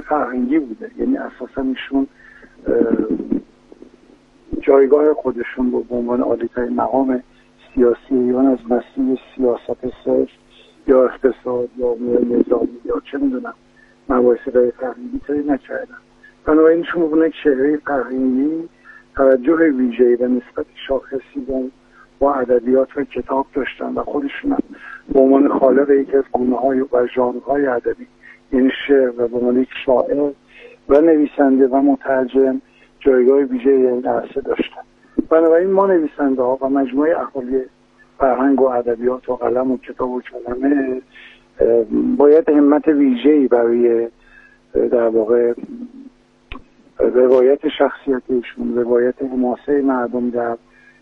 فرهنگی بوده. یعنی اساسا ایشون جایگاه خودشون رو به عنوان عالی‌ترین مقام سیاسی ایران از مسیر سیاست صرف یا اقتصاد یا امور نظامی یا چه میدونم مباحث فرهنگی تری نکردن. بنابراین ایشون به یک چهره فرهنگی توجه ویژه‌ای و نسبت شاخصی با ادبیات و کتاب داشتن و خودشون به عنوان خالق یکی از گونه‌های و ژانرهای ادبی یعنی شعر و به عنوان یک شاعر و نویسنده و مترجم جایگاه ویژه‌ای این عرصه داشتن. بنابراین ما نویسنده ها و مجموعه اهالی فرهنگ و ادبیات و قلم و کتاب و کلمه باید همت ویژه‌ای برای در واقع روایت شخصیتشون، روایت حماسه مردم در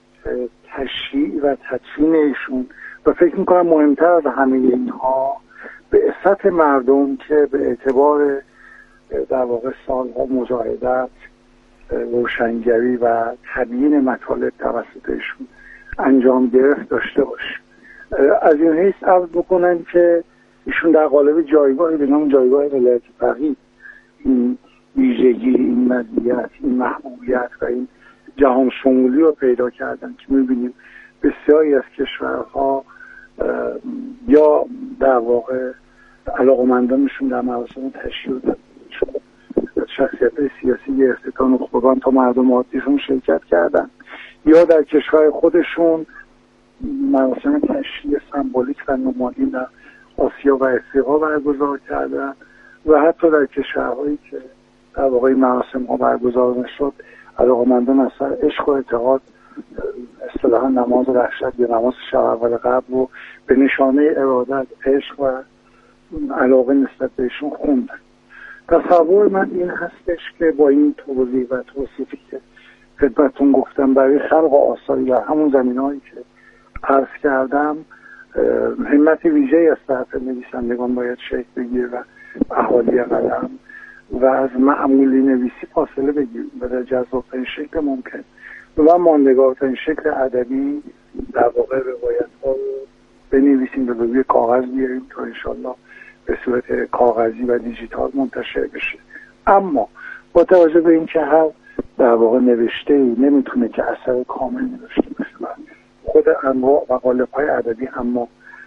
تشریع و تدفین ایشون و فکر میکنم مهمتر از همه اینها به عصمت مردم که به اعتبار در واقع سالها مجاهدت، روشنگری و تبیین مطالب توسط ایشون انجام گرفت داشته باشه. از این حیث عرض بکنم که ایشون در قالب جایگاهی به نام جایگاه ولایت فقیه این ویژگی، این مزیت، این محبوبیت و این جهان شمولی رو پیدا کردن که می‌بینیم بسیاری از کشورها یا در واقع علاقمندانشون در مراسم تشییع شخصیت سیاسی گرفته تا نخبگان تا مردم عادیشون شرکت کردن یا در کشور خودشون مراسم تشییع سمبولیک و نمادین در آسیا و افریقا برگزار کردن و حتی در کشورهایی که در واقع مراسم ها برگزار نشد علاقمندان از سر عشق و اعتقاد اصطلاحا نماز رخشت یا نماز شب اول قبل رو به نشانه ارادت، عشق و علاقه نسبت بهشون خوندن. تصور من این هستش که با این توضیح و توصیفی که خدمتتون گفتم برای خلق آثاری در همون زمینه‌ای که عرض کردم همت ویژه‌ای از طرف نویسندگان باید شکل بگیره و اهالی قلم و از معمولی نویسی فاصله بگیریم و در جذاب‌ترین شکل ممکن و ماندگارترین شکل ادبی در واقع روایت‌ها رو بنویسیم و به روی کاغذ بیاریم تا انشالله به صورت کاغذی و دیجیتال منتشر بشه. اما با توجه به اینکه هر در واقع نوشته‌ای نمیتونه که اثر کاملی داشته باشه، خود انواع و قالب‌های ادبی هم ما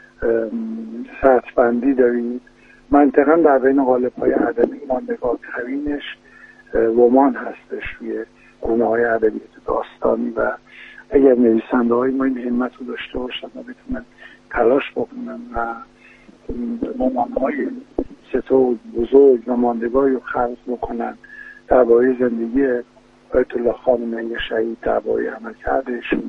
سطح‌بندی داریم. منطقاً در بین قالب‌های ادبی ماندگارترینش رمان هستش روی گونه‌های ادبیات داستانی و اگر نویسنده‌های ما این همت رو داشته باشن و بتونن تلاش بکنن و رمان‌های ستور بزرگ و ماندگاری رو خلق بکنن درباره زندگی آیت الله خامنه‌ای شهید، درباره عملکردشون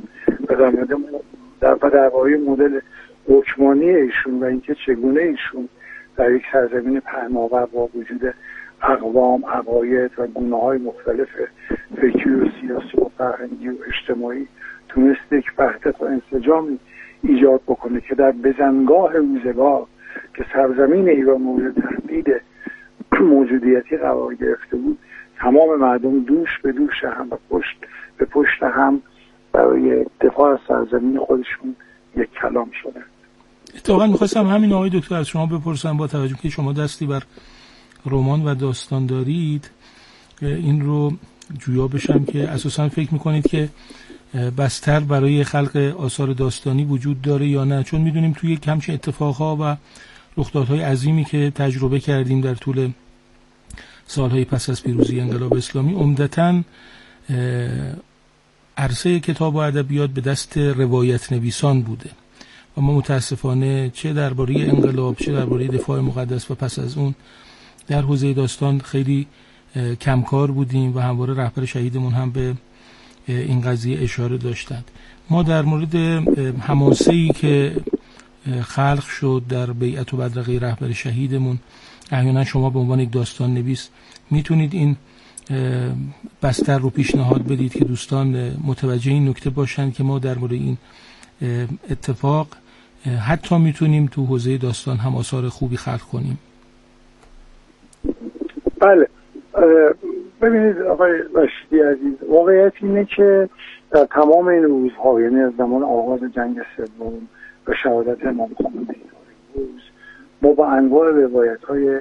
و درباره مدل حکمرانی ایشون و اینکه چگونه ایشون در یک سرزمین پهناور با وجود اقوام، عقاید و گونه‌های مختلف فکری و سیاسی و فرهنگی و اجتماعی تونست یک وحدت و انسجامی ایجاد بکنه که در بزنگاه روزگار که سرزمین ایران مورد تهدید موجودیتی قرار گرفته بود تمام مردم دوش به دوش هم و پشت به پشت هم برای دفاع از سرزمین خودشون یک کلام شدن. اتفاقا می‌خواستم همین آقای دکتر از شما بپرسم با توجه که شما دستی بر رمان و داستان دارید این رو جویا بشم که اساساً فکر می‌کنید که بستر برای خلق آثار داستانی وجود داره یا نه؟ چون می‌دونیم توی یک همچین اتفاقها و رخدادهای عظیمی که تجربه کردیم در طول سالهای پس از پیروزی انقلاب اسلامی عمدتاً عرصه کتاب و ادبیات به دست روایت نویسان بوده و ما متاسفانه چه درباره انقلاب چه درباره دفاع مقدس و پس از اون در حوزه داستان خیلی کمکار بودیم و همواره رهبر شهیدمون هم به این قضیه اشاره داشتند. ما در مورد حماسه‌ای که خلق شد در بیعت و بدرقه رهبر شهیدمون احیانا شما به عنوان یک داستان نویس میتونید این بستر رو پیشنهاد بدید که دوستان متوجه این نکته باشن که ما در مورد این اتفاق حتی میتونیم تو حوزه داستان هم آثار خوبی خلق کنیم. بله، ببینید آقای رشیدی عزیز، واقعیت اینه که در تمام این روزها یعنی از زمان آغاز جنگ سوم و شهادت امام خمینی روز ما با انواع روایت‌های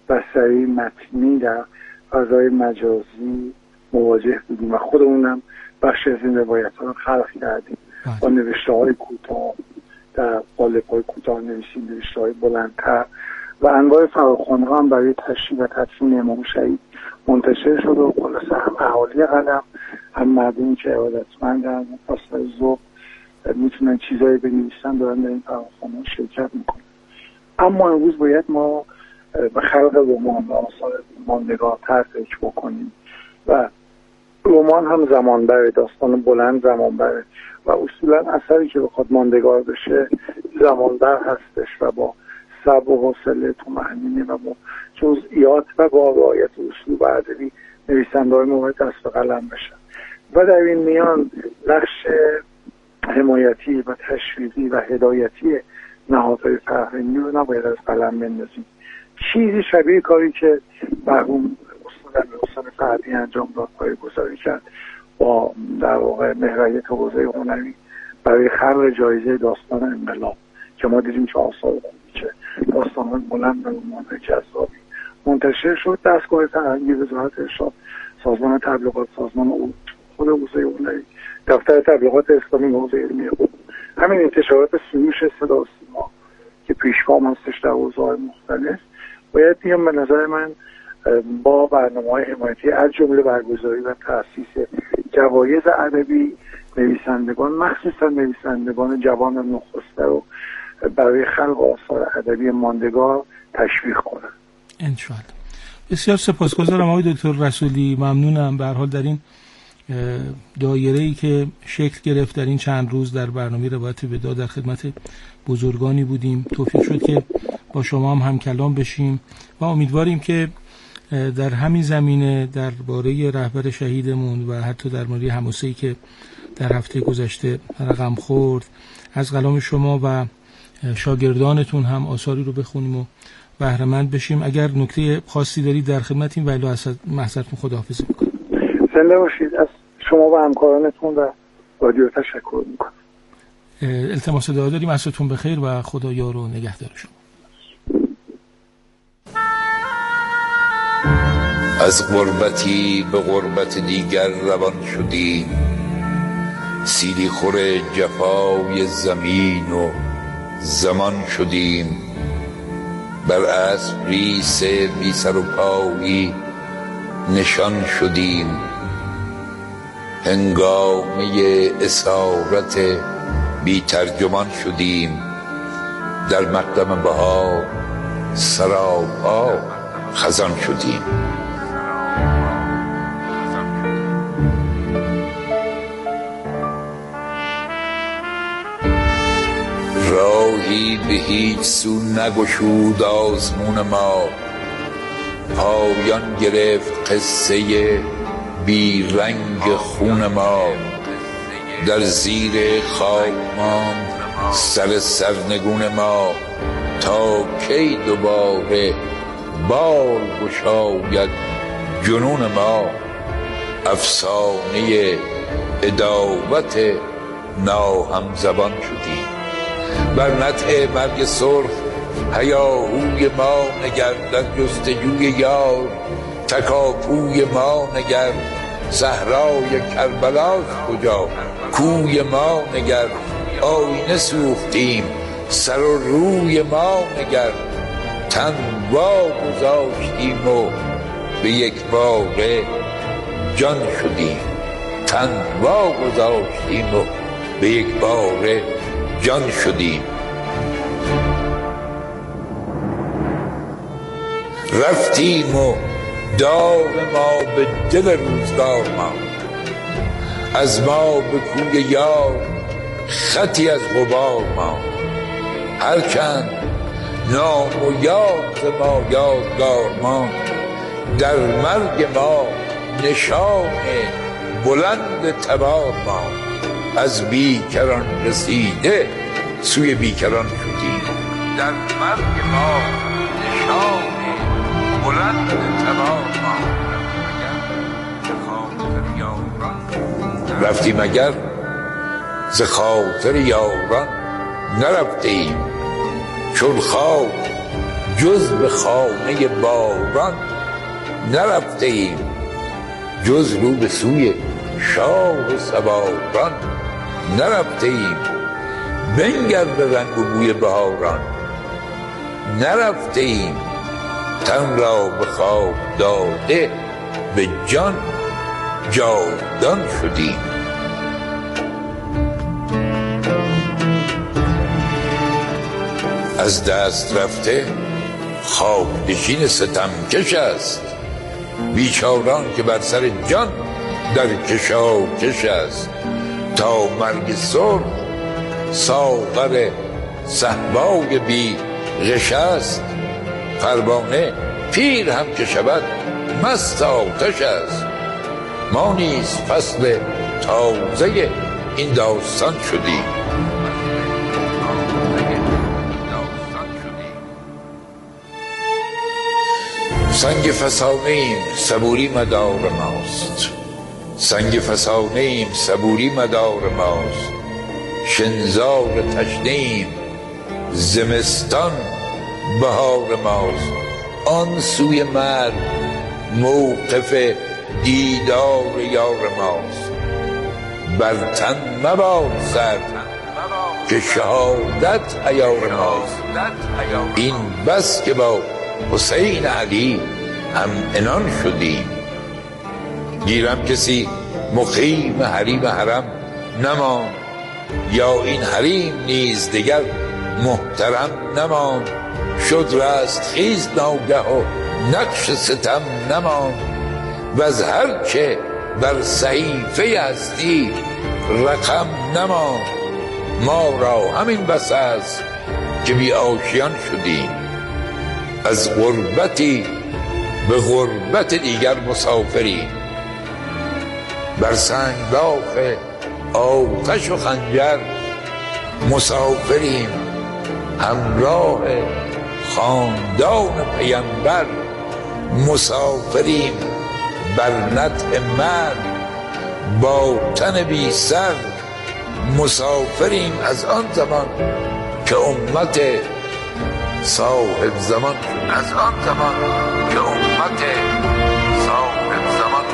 بصری متنی در فضای مجازی مواجه بودیم و خودمونم بخشی از این روایت ها رو خلق کردیم با نوشته های کوتاه در قالب های کوتاه نویسیم، نوشته های بلندتر و انواع فراخوان‌ها ها هم برای تشریح و تدفین امام شهید منتشر شد و خلاصه هم اهالی قلم هم مردمی که ارادتمندن پاسدار ذوق میتونن چیزایی بنویسن دارن در این فراخوان‌ها شرکت میکنن. اما امروز باید ما به خلق رمان و آثار ماندگارتر فکر بکنیم و رمان هم زمان بره، داستان بلند زمان بره و اصولا اثری که بخواد ماندگار بشه زمان بر هستش و با صبر و حوصله طمأنینه و با جزئیات و با رعایت اصول ادبی نویسنده‌های مورد دست به قلم بشن و در این میان نقش حمایتی و تشویقی و هدایتی نهادهای فرهنگی رو نباید از قلم بندازیم. چیزی شبیه کاری که مرحوم استاد امیرحسین فردی انجام داد، پایه‌گذاری کرد با در واقع مهریت حوزه هنری برای خلق جایزه داستان انقلاب که ما دیدیم چه آثار خوبی، چه داستان‌های بلند و رمان‌های جذابی منتشر شد. دستگاه فرهنگی وزارت ارشاد، سازمان تبلیغات، سازمان خود حوزه هنری، دفتر تبلیغات اسلامی، حوزه علمی، همین انتشارات سروش صدا و سیما که پیشگام هستش در حوزه‌های مختلف باید بیان به نظر من با برنامه‌های حمایتی از جمله برگزاری و تأسیس جوایز ادبی نویسندگان، مخصوصا نویسندگان جوان نخسته رو برای خلق آثار ادبی ماندگار تشویق کنند. انشاءالله. بسیار سپاسگزارم آقای دکتر رسولی، ممنونم. به هر حال در این دایره‌ای که شکل گرفت در این چند روز در برنامه روایت وداع در خدمت بزرگانی بودیم، توفیق شد که با شما هم کلام بشیم و امیدواریم که در همین زمینه درباره رهبر شهیدمون و حتی در مورد حماسه‌ای که در هفته گذشته رقم خورد از کلام شما و شاگردانتون هم آثاری رو بخونیم و بهره مند بشیم. اگر نکته خاصی دارید در خدمتیم، ولی از محضرتون خداحافظی میکنم. زنده باشید. از شما و همکارانتون و رادیو تشکر میکنم. التماس دعا داریم. عصرتون بخیر و خدا یار و نگهدار شما. از غربتی به غربت دیگر روان شدیم، سیلی خور جفای زمین و زمان شدیم. بر اسب ریس بی سر و پایی نشان شدیم. هنگامه اسارت بی ترجمان شدیم. در مقدم بهار سراپا خزان شدیم. راهی به هیچ سو نگشود آزمون ما، پایان گرفت قصه بی رنگ خون ما. در زیر خاک ماند سر سرنگون ما، تا کی دوباره بال گشاید جنون ما. افسانه عداوت ناهمزبان شدیم. بر نطع مرگ سرخ هیاهوی ما نگر، در جستجوی یار تکاپوی ما نگر. صحرای کربلاش کجا، کوی ما نگر. آینه سوختیم سر و روی ما نگر. تن واگذاشتیم و به یک باره جان شدیم. تن واگذاشتیم و به یک باره جان شدیم. رفتیم و داغ ما به دل روزگار ماند، از ما به کوی یار خطی از غبار ماند. هرچند نام و یاد ما یادگار ماند، در مرگ ما نشان بلند تبار ماند. از بیکران رسیده سوی بیکران شدیم. در مرگ ما نشان بلند تبار ماند. رفتیم اگر ز خاطر یاران نرفتیم. چون خاک جز به خانه باران نرفته ایم، جز رو به سوی شاه سواران نرفته ایم. بنگر به رنگ و بوی بهاران نرفته ایم، تن را به خواب داده به جان جاودان شدیم. از دست رفته خواب نشین ستمکش است، بیچاران که بر سر جان در کشاکش است. تا مرگ سرخ ساغر صهبای بی غش است، پروانه پیر هم که شود مست آتش است. ما نیز فصل تازه این داستان شدیم. سنگ فسانه ایم صبوری مدار ماست، سنگ فسانه ایم صبوری مدار ماست. شنزار تشنه ایم زمستان بهار ماست. آن سوی مرگ موقف دیدار یار ماست. بر تن مباد سر که شهادت عیار ماست. این بس که با حسین علی هم عنان شدیم. گیرم کسی مقیم حریم حرم نمان، یا این حریم نیز دگر محترم نمان. شد رست خیز ناگه و نقش ستم نمان، و از هر چه بر صحیفه هستی رقم نمان. ما را همین بس است که بی آشیان شدیم، از غربتی به غربت دیگر مسافریم. بر سنگلاخ آتش و خنجر مسافریم، همراه خاندان پیمبر مسافریم. بر نطع مرگ با تن بی سر مسافریم، از آن زمان که امت صاحب زمان از آن زمان که امت صاحب زمان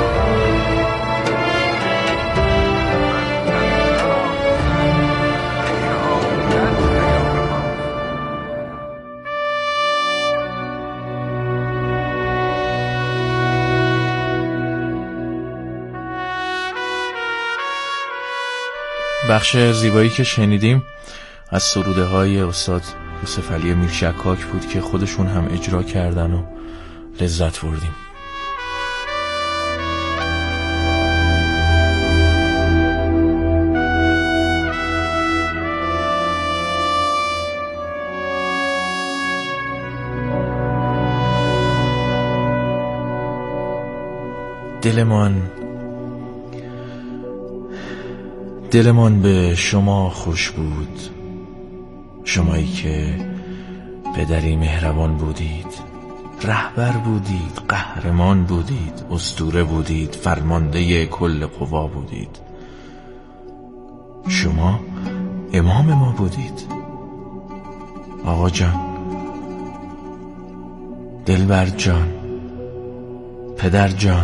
بخش زیبایی که شنیدیم از سروده های استاد یوسف علی میرشکاک بود که خودشون هم اجرا کردن و لذت بردیم. دلمان به شما خوش بود، شمایی که پدری مهربان بودید، رهبر بودید، قهرمان بودید، اسطوره بودید، فرمانده کل قوا بودید. شما امام ما بودید. آقا جان، دلبر جان، پدر جان،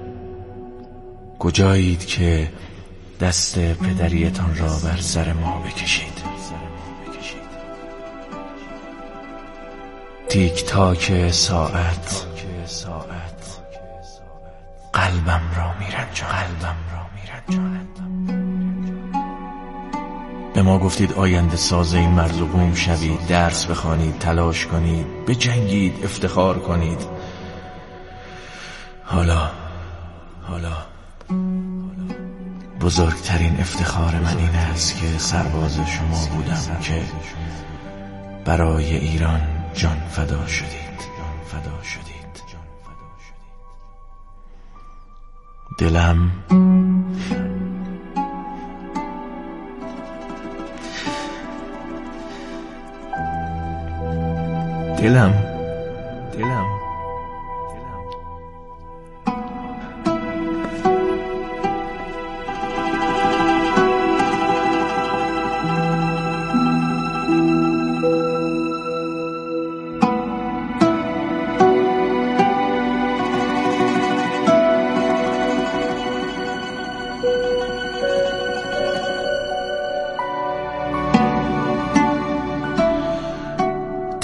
کجایید که دست پدریتان را بر سر ما بکشید؟ تیک تاک ساعت قلبم را میرنجاند. به ما گفتید آینده ساز این مرز و بوم شوید، درس بخوانید، تلاش کنید، بجنگید، افتخار کنید. حالا بزرگترین افتخار من این است که سرباز شما بودم که برای ایران جان فدا شدید. دلم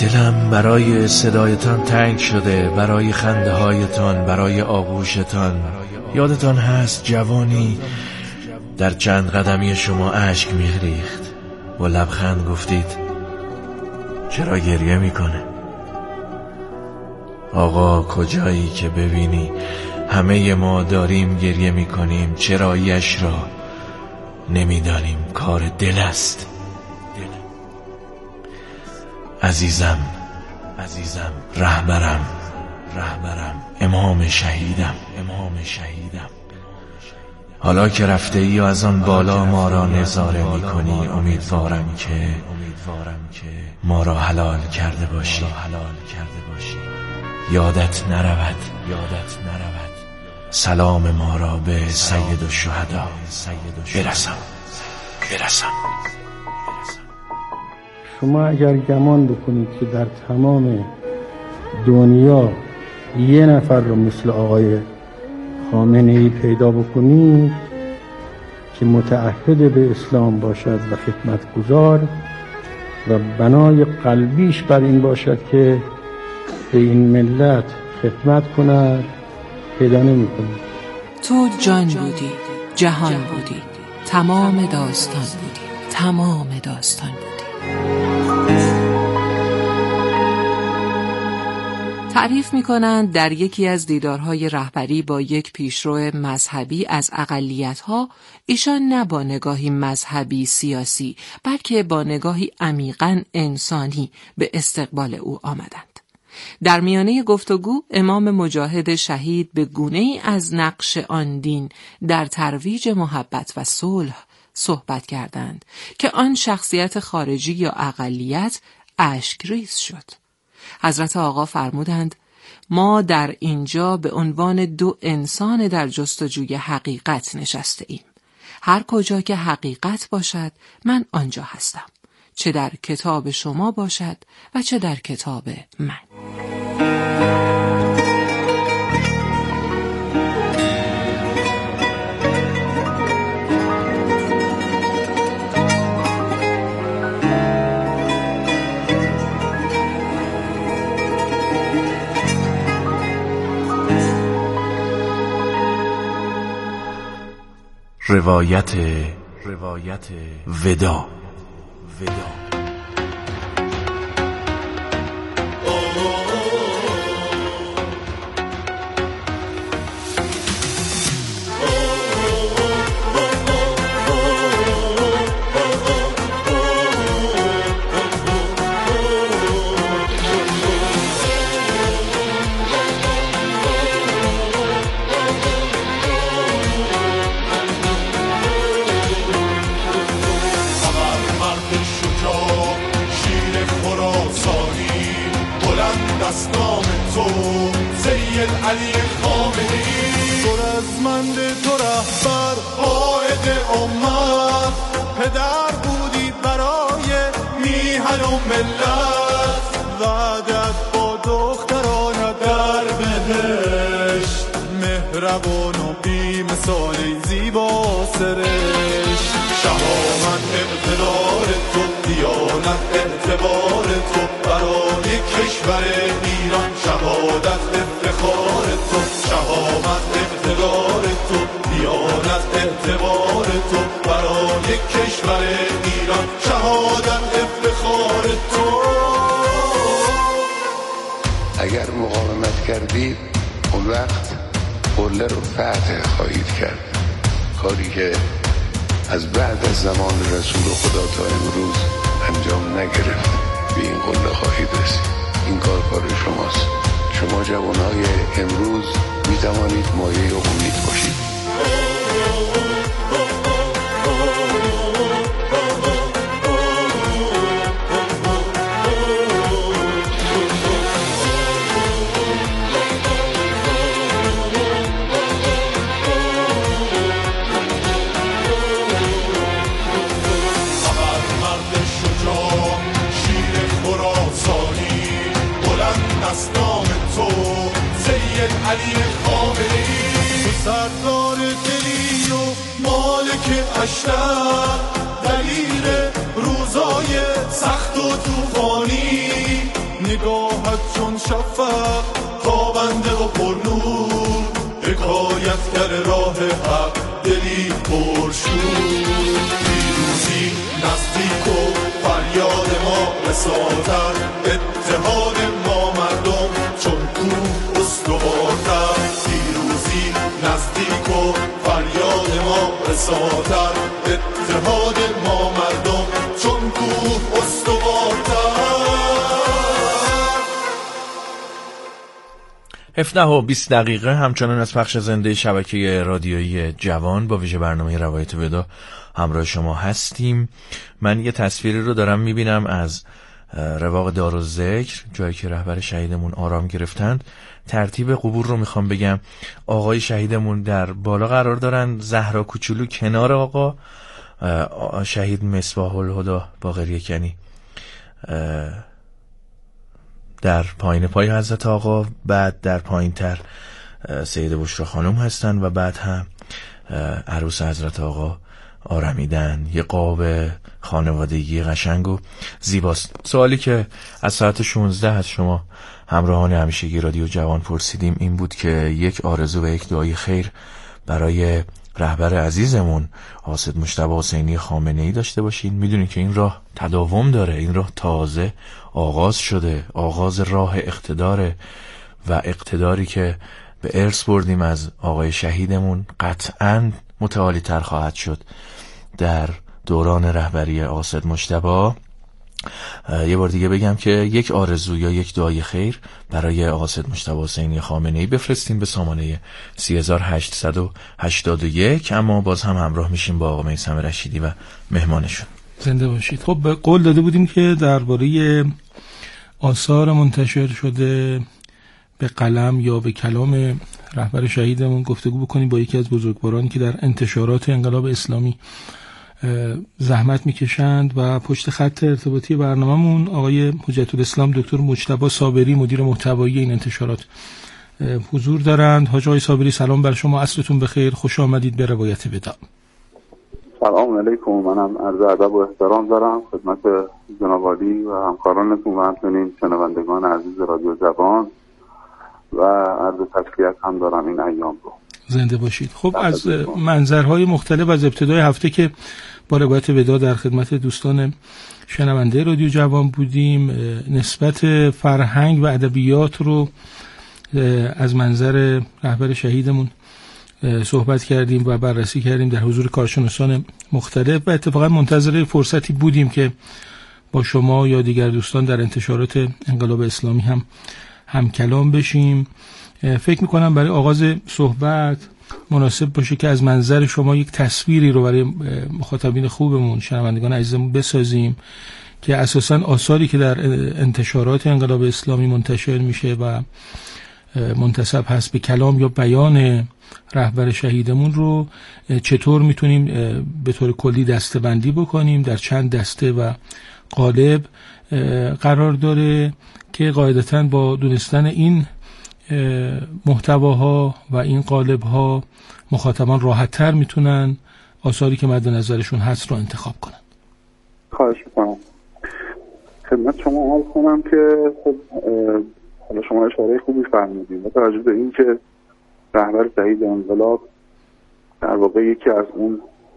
دلم برای صدایتان تنگ شده، برای خنده هایتان، برای آغوشتان. یادتان هست جوانی در چند قدمی شما اشک می‌ریخت، با لبخند گفتید چرا گریه میکنه؟ آقا کجایی که ببینی همه ما داریم گریه میکنیم، چراییش را نمیدانیم، کار دل است. عزیزم رهبرم امام شهیدم. حالا که رفته ای و از آن بالا ما را نظاره میکنی، امیدوارم که ما را حلال کرده باشی. یادت نرود سلام ما را به سید الشهدا برسان. شما اگر گمان بکنید که در تمام دنیا یه نفر رو مثل آقای خامنه‌ای پیدا بکنید که متعهد به اسلام باشد و خدمتگزار و بنای قلبیش بر این باشد که به این ملت خدمت کند، پیدا نمی‌کنید. تو جان بودی، جهان بودی، تمام داستان بودی. تعریف می‌کنند در یکی از دیدارهای رهبری با یک پیشرو مذهبی از اقلیت‌ها، ایشان نه با نگاهی مذهبی سیاسی بلکه با نگاهی عمیقاً انسانی به استقبال او آمدند. در میانه گفتگو امام مجاهد شهید به گونه‌ای از نقش آن دین در ترویج محبت و صلح صحبت کردند که آن شخصیت خارجی یا اقلیت اشکریز شد. حضرت آقا فرمودند ما در اینجا به عنوان دو انسان در جستجوی حقیقت نشسته ایم. هر کجا که حقیقت باشد من آنجا هستم، چه در کتاب شما باشد و چه در کتاب من. روایت ودا. علی خامنه‌ای گرزمند تو رهبر قائد امت، پدر بودی برای میهن و ملت، وعدت با دختران در بهشت، مهربان و بی مثال زیبا سرشت، شهامت اقتدار تو، دیانت اعتبار تو، برای کشور ایران شهادت افتخار تو، شهامت اقتدار تو، دیانت اعتبار تو، برای کشور ایران شهادت افتخار تو. اگر مقاومت کردید اون وقت قله رو فتح خواهید کرد، کاری که از بعد از زمان رسول خدا تا امروز انجام نگرفت. به این قله خواهید رسید. این کار شماست. شما جوانای امروز می توانید مایه امید باشید. علی خامنه‌ای تو سردار دلی و مالک اشتر، دلیل روزای سخت و طوفانی، نگاهت چون شفق تابنده و پرنور حکایتگر راه حق دلی پرشور پیروزی نزدیک و فریاد ما رساتر اتحاد ما مردم چون کوه استوارتر پیروزی نزدیک و فریاد ما رساتر اتحاد ما مردم چون کوه استوارتر 17:20 همچنان از پخش زنده شبکه رادیویی جوان با ویژه برنامه روایت ودا همراه شما هستیم. من یه تصویری رو دارم میبینم از رواق دارالذکر، جایی که رهبر شهیدمون آرام گرفتند. ترتیب قبور رو میخوام بگم. آقای شهیدمون در بالا قرار دارن، زهرا کوچولو کنار آقا شهید مصباح الهدی باقری کنی در پایین پای حضرت آقا، بعد در پایین تر سیده بشرا خانم هستن و بعد هم عروس حضرت آقا آرمیدن. یه قاب خانوادگی قشنگ و زیباست. سوالی که از ساعت 16 از شما همراهان همیشگی رادیو جوان پرسیدیم این بود که یک آرزو و یک دعای خیر برای رهبر عزیزمون حاسد مجتبی حسینی خامنه‌ای داشته باشین. میدونین که این راه تداوم داره، این راه تازه آغاز شده، آغاز راه اقتداره و اقتداری که به ارث بردیم از آقای شهیدمون قطعاً متعالی تر خواهد شد در دوران رهبری حاسد مجتبی. یه بار دیگه بگم که یک آرزو یا یک دعای خیر برای حاسد مجتبی حسینی خامنه‌ای بفرستین به سامانه 3881. اما باز هم همراه میشیم با آقا میثم رشیدی و مهمانشون. زنده باشید. خب قول داده بودیم که درباره آثار منتشر شده به قلم یا به کلام رهبر شهیدمون گفتگو بکنیم با یکی از بزرگوارانی که در انتشارات انقلاب اسلامی زحمت میکشند و پشت خط ارتباطی برنامه‌مون آقای حجت الاسلام دکتر مجتبی صابری مدیر محتوایی این انتشارات حضور دارند. حاج آقای صابری سلام بر شما، عصرتون بخیر، خوش آمدید به روایت ودا. سلام علیکم، منم عرض ادب و احترام دارم خدمت جناب عالی و همکارانتون و همچنین شنوندگان عزیز رادیو جوان و عرض تسلیت هم دارم این ایام رو. زنده باشید. خب از منظرهای مختلف از ابتدای هفته که با روایت ودا در خدمت دوستان شنونده رادیو جوان بودیم، نسبت فرهنگ و ادبیات رو از منظر رهبر شهیدمون صحبت کردیم و بررسی کردیم در حضور کارشناسان مختلف و اتفاقا منتظر فرصتی بودیم که با شما یا دیگر دوستان در انتشارات انقلاب اسلامی هم کلام بشیم. فکر میکنم برای آغاز صحبت مناسب باشه که از منظر شما یک تصویری رو برای مخاطبین خوبمون، شنوندگان عزیزمون بسازیم که اساساً آثاری که در انتشارات انقلاب اسلامی منتشر میشه و منتسب هست به کلام یا بیان رهبر شهیدمون رو چطور میتونیم به طور کلی دسته‌بندی بکنیم، در چند دسته و قالب قرار داره که قاعدتاً با دونستن این محتواها و این قالب‌ها مخاطبان راحت‌تر میتونن آثاری که مد نظرشون هست رو انتخاب کنن. خواهش میکنم. خدمت شما عرض کنم که خب حالا شما اشاره خوبی فرمودید با توجه به این که رهبر شهید انقلاب در واقع یکی از اون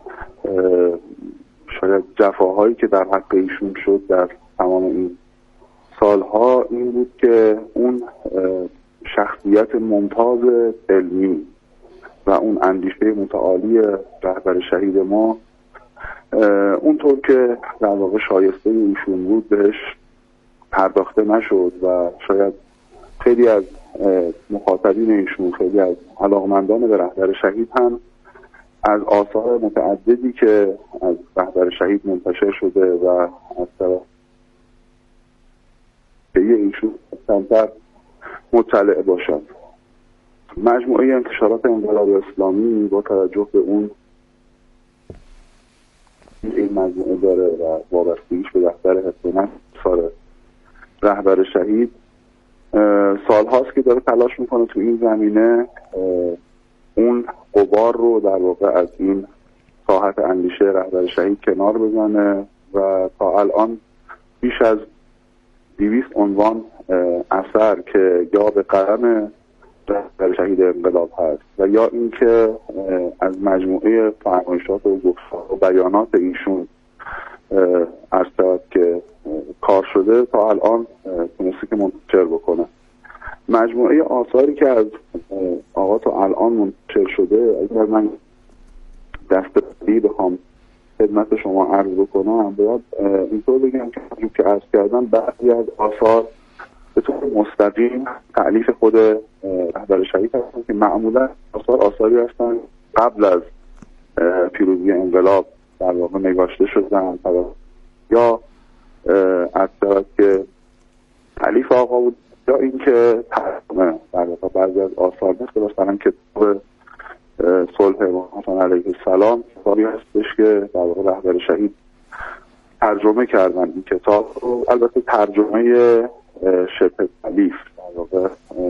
شاید جفاهایی که در حق ایشون شد در تمام این سالها این بود که اون شخصیت ممتاز علمی و اون اندیشه متعالی رهبر شهید ما اونطور که در واقع شایسته ایشون بود بهش پرداخته نشد و شاید خیلی از مخاطبین ایشون، خیلی از علاقمندان به رهبر شهید هم از آثار متعددی که از رهبر شهید منتشر شده و از طرف ایشون کمتر مطلع باشد. مجموعه انتشارات انقلاب اسلامی با توجه به اون این مجموعه داره و وابستگیش به دفتر حفظ نفس رهبر شهید سال هاست که داره تلاش میکنه تو این زمینه اون غبار رو در واقع از این ساحت اندیشه رهبر شهید کنار بزنه و تا الان بیش از 200 عنوان اثر که یا به قلم رهبر شهید انقلاب هست و یا اینکه از مجموعه فرمایشات و گفتار و بیانات ایشون از طرف که کار شده تا الان تونسته که منتشر بکنه. مجموعه آثاری که از آقا تا الان منتشر شده، اگر من دسترسی بخوام خدمت شما عرض بکنم، باید اینطور بگم که عرض کردم بعضی از آثار به طور مستقیم تألیف خود رهبر شهید هستن که معمولا آثاری هستن قبل از پیروزی انقلاب در واقع نگاشته شدن یا از طرف که تألیف آقا بود یا اینکه ترجمه. در واقع بعضی از آثار مثلا کتاب صلح امام حسن علیه السلام کتابی هستش که در واقع رهبر شهید ترجمه کردن این کتاب رو، البته ترجمه شبه تألیف در واقع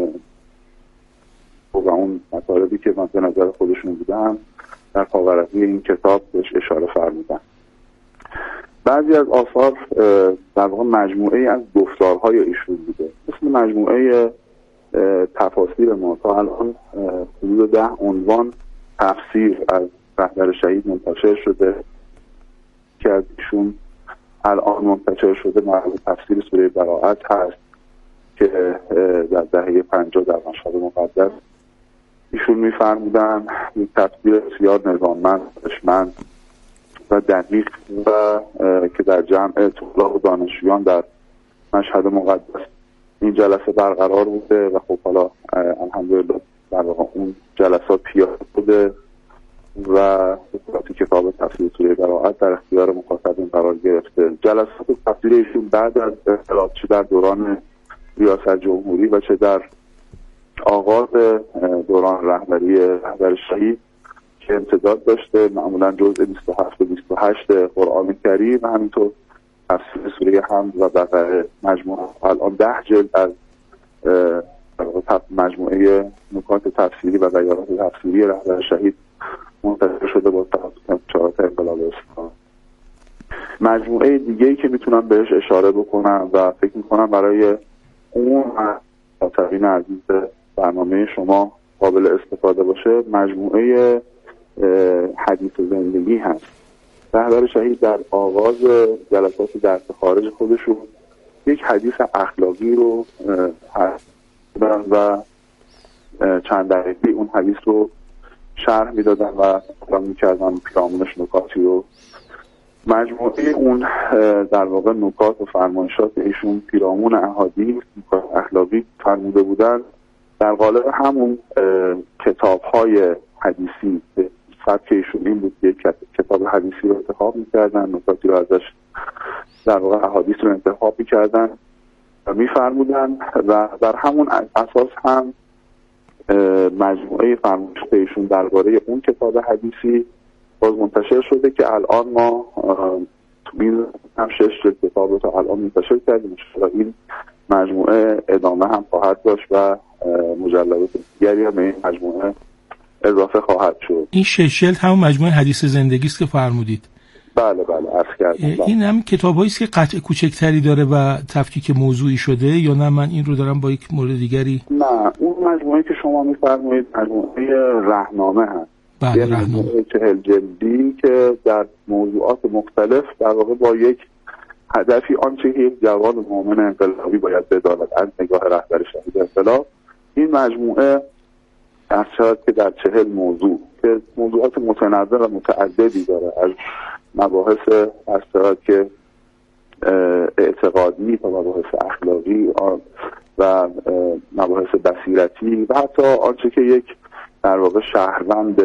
و اون مطالبی که من به نظر خودشون بودن در پاورقی این کتاب بهش اشاره فرمودن. بعضی از آثار در واقع مجموعه از گفتارهای ایشون بوده، مثل مجموعه تفاسیر ما. تا الان حدود 10 عنوان تفسیر از رهبر شهید منتشر شده که از ایشون الان منتشر شده. مربوط تفسیر سوره براءت هست که در دهه 50 در مشهد مقدس ایشون می‌فرمودن یک تفسیر بسیار نظاممند، دانشمند و دقیق و که در جمع طلاب و دانشجویان در مشهد مقدس این جلسه برقرار بوده و خب حالا الحمدلله در واقع اون جلسات پیاده بوده و کتاب تفسیر سوره براءت در اختیار مخاطبین قرار گرفته. جلسات تفسیر ایشون بعد از انقلاب چه در دوران ریاست جمهوری و چه در آغاز دوران رهبری رهبر شهید که امتداد داشته، معمولا جزء 27 و 28 قرآن کریم و همینطور تفسیر سوره حمد و بقره. مجموعه الان 10 جلد از مجموعه نکات تفسیری و بیانات تفسیری رهبر شهید منتشر شده با چهارت انقلاب اسلام. مجموعه دیگه‌ای که میتونم بهش اشاره بکنم و فکر میکنم برای اون مخاطبین عزیز برنامه شما قابل استفاده باشه، مجموعه حدیث زندگی هست. رهبر شهید در آغاز جلسات درس خارج خودشون یک حدیث اخلاقی رو و چند دقیقه اون حدیث رو شرح میدادن و بیان میکردن پیرامونش نکاتی رو. مجموعه اون در واقع نکات و فرمایشات ایشون پیرامون احادیث نکات اخلاقی فرموده بودن در قالب همون کتاب‌های حدیثی. سبک ایشون این بود که کتاب حدیثی رو انتخاب میکردن، نکاتی رو ازش در واقع احادیث رو انتخاب میکردن و میفرمودن و در همون اساس هم مجموعه فرمایشات ایشون درباره اون کتاب حدیثی باز منتشر شده که الان ما تو این هم 6 جلد کتاب رو تا الان منتشر کردیم. این مجموعه ادامه هم خواهد داشت و مجلدات دیگری هم به این مجموعه اضافه خواهد شد. این 6 جلد همون مجموعه حدیث زندگی است که فرمودید؟ بله عرض کردم. این هم کتابایی است که قطع کوچکتری داره و تفکیک موضوعی شده یا نه من این رو دارم با یک مورد دیگری؟ نه، اون مجموعه که شما می‌فرمایید مجموعه راهنامه هست. بله، راهنامه 40 جلدی که در موضوعات مختلف در واقع با یک هدفی آنچه که یک جوان مؤمن انقلابی باید بداند از نگاه رهبر شهید انقلاب. این مجموعه از شاید که در 40 موضوع که موضوعات متنوع و متعددی داره، از مباحث از شاید که اعتقادی تا مباحث اخلاقی و مباحث بصیرتی و حتی آنچه که یک در واقع شهروند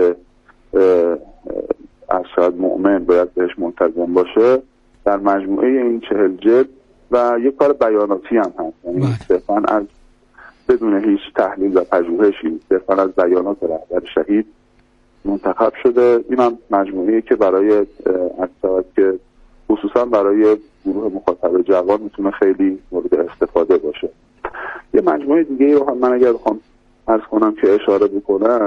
از شاید مؤمن باید بهش منتظم باشه در مجموعه این 40 جلد و یک کار بیاناتی هم هست، یعنی صرفاً از بدون هیچ تحلیل و پژوهشی صرفاً از بیانات رهبر شهید منتخب شده. این هم مجموعه‌ای که برای از که خصوصا برای گروه مخاطب جوان میتونه خیلی مورد استفاده باشه. یه مجموعه دیگه رو هم من اگر بخوام عرض کنم که اشاره بکنم